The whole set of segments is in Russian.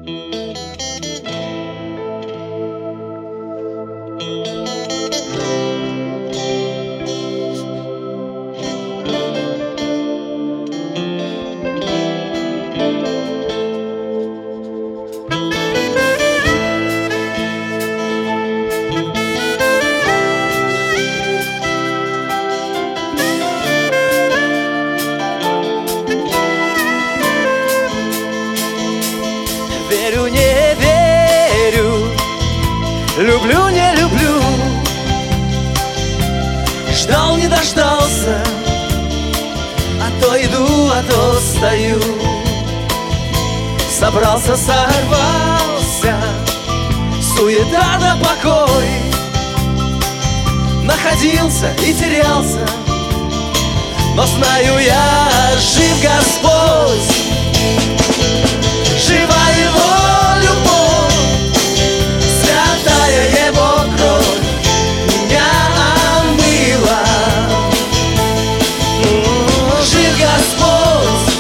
Верю, не верю, люблю, не люблю. Ждал, не дождался, а то иду, а то стою. Собрался, сорвался, суета да покой. Находился и терялся, но знаю я, жив Господь. Жива Его любовь, святая Его кровь меня омыла. Жив Господь,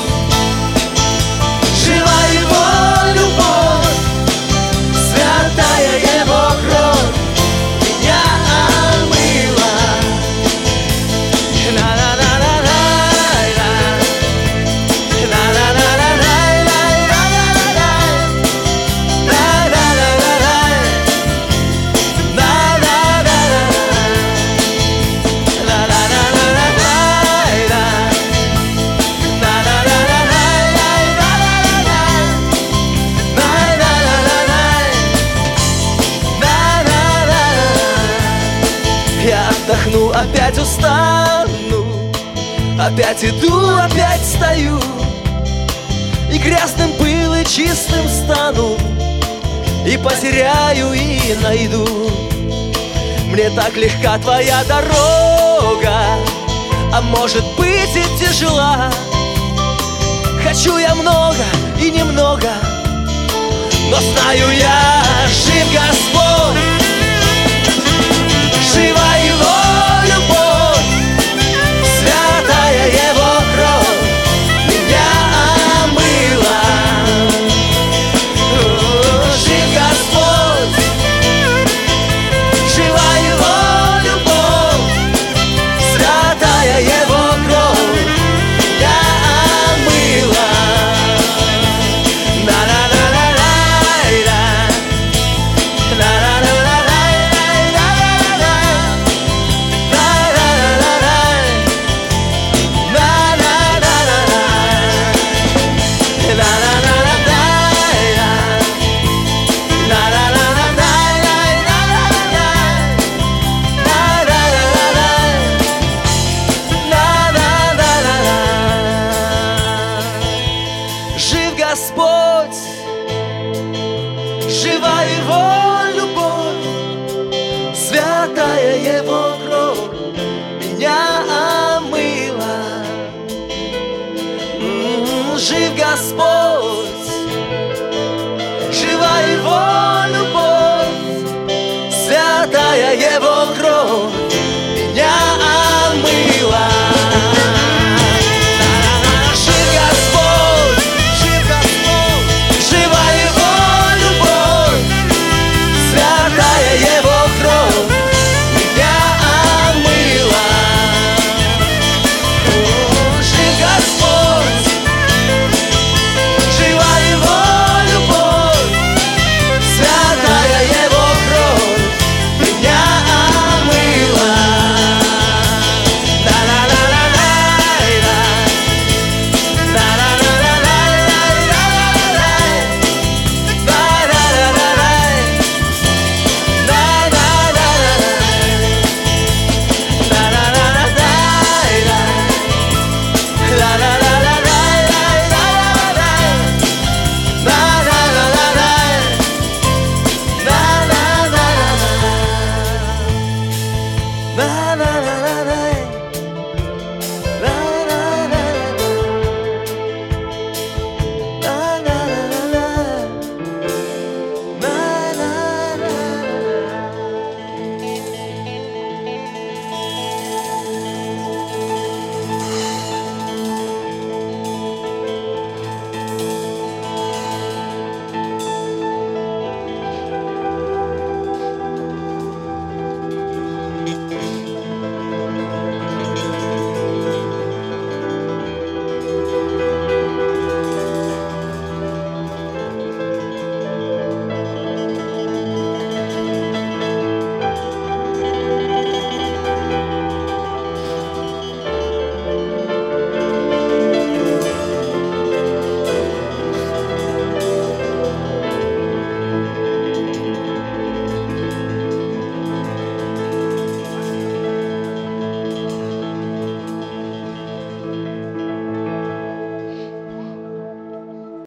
жива Его любовь, святая Его кровь меня омыла. Я отдохну, опять устану, опять иду, опять стою, и грязным был, и чистым стану, и потеряю, и найду. Мне так легка твоя дорога, а может быть и тяжела. Хочу я много и немного, но знаю я, жив Господь. Жива Его любовь, святая Его кровь меня омыла. Жив Господь, жива Его любовь, святая Его кровь меня омыла. Жив Господь, жива Его любовь, святая Его кровь меня омыла. Жив Господь, жива Его любовь, святая Его кровь